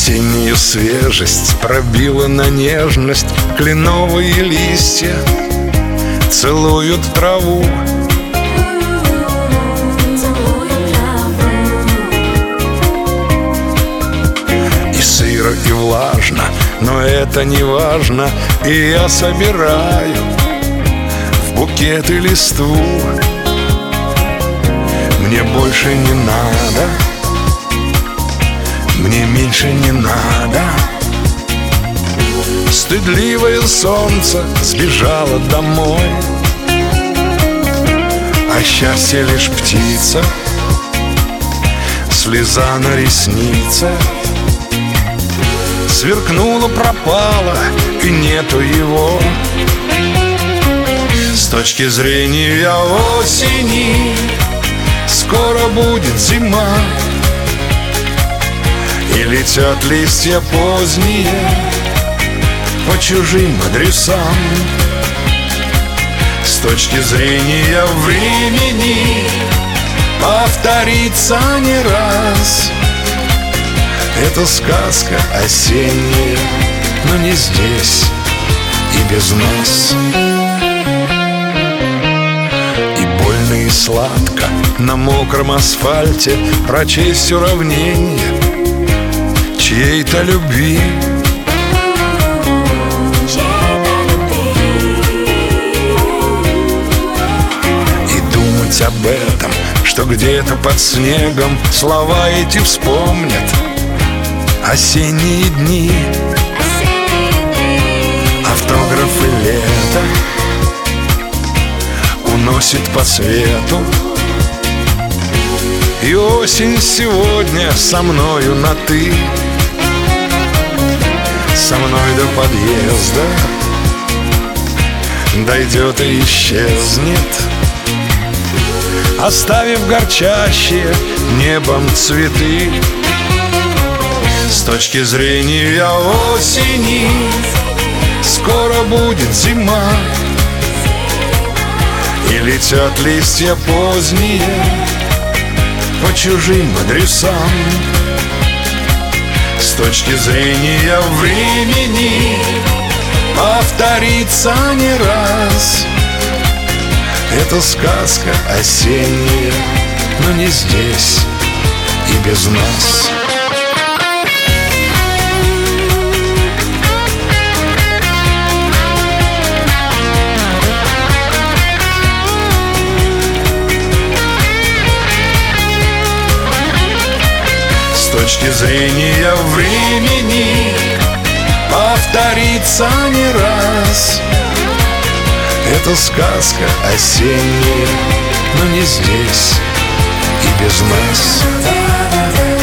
Осеннюю свежесть пробила на нежность. Кленовые листья целуют траву. И сыро, и влажно, но это не важно. И я собираю в букеты листву. Мне больше не надо, мне меньше не надо. Стыдливое солнце сбежало домой, а счастье лишь птица, слеза на реснице. Сверкнуло, пропало, и нету его. С точки зрения осени скоро будет зима, и летят листья поздние по чужим адресам. С точки зрения времени повторится не раз. Это сказка осенняя, но не здесь и без нас. И больно, и сладко на мокром асфальте прочесть уравнение чьей-то любви. И думать об этом, что где-то под снегом слова эти вспомнят осенние дни. Автографы лета уносит по свету. И осень сегодня со мною на «ты», со мной до подъезда дойдет и исчезнет, оставив горчащие небом цветы. С точки зрения осени скоро будет зима, и летят листья поздние по чужим адресам. С точки зрения времени повторится не раз. Это сказка осенняя, но не здесь и без нас. С точки зрения времени повторится не раз. Это сказка осенняя, но не здесь и без нас.